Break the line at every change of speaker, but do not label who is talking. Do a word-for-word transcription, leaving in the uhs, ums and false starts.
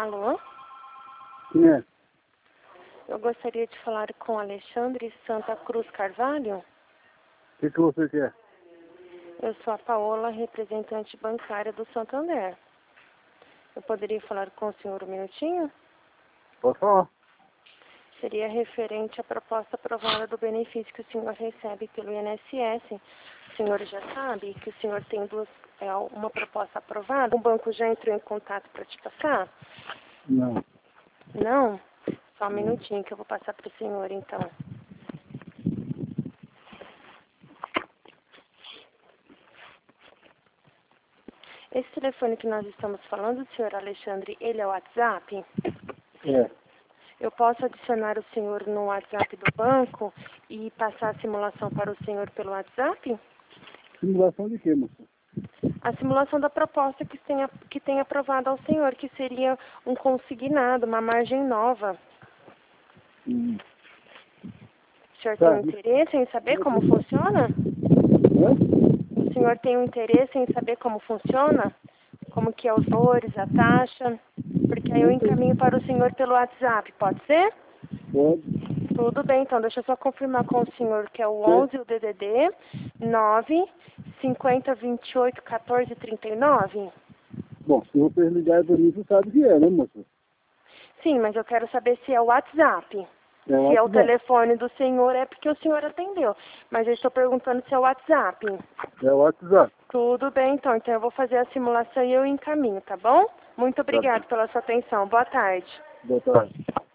Alô?
Quem é?
Eu gostaria de falar com Alexandre Santa Cruz Carvalho.
O que, que você quer?
Eu sou a Paola, representante bancária do Santander. Eu poderia falar com o senhor um minutinho?
Pode falar.
Seria referente à proposta aprovada do benefício que o senhor recebe pelo I N S S. O senhor já sabe que o senhor tem duas, é, uma proposta aprovada? O banco já entrou em contato para te passar?
Não.
Não? Só um minutinho que eu vou passar para o senhor, então. Esse telefone que nós estamos falando, senhor Alexandre, ele é o WhatsApp?
É.
Eu posso adicionar o senhor no WhatsApp do banco e passar a simulação para o senhor pelo WhatsApp?
Simulação de quê, moça?
A simulação da proposta que tem, que tem aprovado ao senhor, que seria um consignado, uma margem nova.
Hum.
O senhor
Tá.
tem interesse em saber como funciona?
Hã?
O senhor tem um interesse em saber como funciona? Como que é os valores, a taxa? Porque aí eu encaminho para o senhor pelo WhatsApp, pode ser?
Pode.
Tudo bem, então deixa eu só confirmar com o senhor que é o
Sim.
onze, o D D D, nove, cinquenta, vinte e oito, quatorze, trinta e nove?
Bom, se você ligar para mim, você sabe que é, né, moça?
Sim, mas eu quero saber se é o WhatsApp.
É o
Se é o
WhatsApp.
telefone do senhor, é porque o senhor atendeu. Mas eu estou perguntando se é o WhatsApp.
É o WhatsApp.
Tudo bem, então. Então eu vou fazer a simulação e eu encaminho, tá bom? Muito
Tá
obrigada
bom.
pela sua atenção. Boa tarde.
Boa tarde.